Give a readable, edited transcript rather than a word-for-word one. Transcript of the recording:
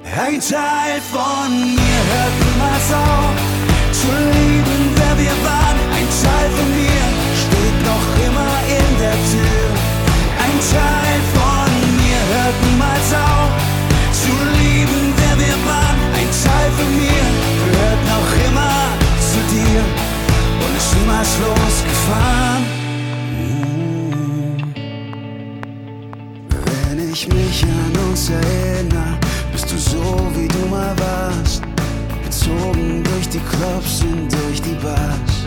Ein Teil von mir hört niemals auf zu lieben, wer wir waren. Ein Teil von mir steht noch immer in der Tür. Ein Teil von mir hört niemals auf zu lieben, wer wir waren. Ein Teil von mir gehört noch immer zu dir und ist niemals losgefahren. Wenn ich mich an uns erinnere, bist du so, wie du mal warst, gezogen durch die Clubs und durch die Bars.